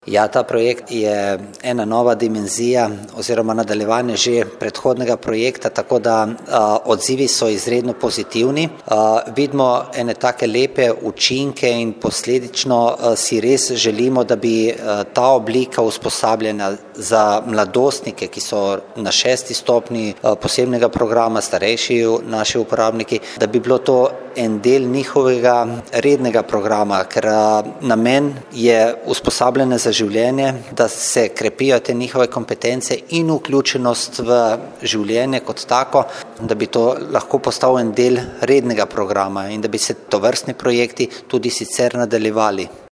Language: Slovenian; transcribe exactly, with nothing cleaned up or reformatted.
Ja, ta projekt je ena nova dimenzija oziroma nadaljevanje že predhodnega projekta, tako da a, odzivi so izredno pozitivni. A, vidimo ene take lepe učinke in posledično a, si res želimo, da bi a, ta oblika usposabljanja za mladostnike, ki so na šesti stopnji a, posebnega programa, starejši naši uporabniki, da bi bilo to en del njihovega rednega programa, ker a, namen je usposabljanje za življenje, da se krepijo te njihove kompetence in vključenost v življenje kot tako, da bi to lahko postal en del rednega programa in da bi se tovrstni projekti tudi sicer nadaljevali.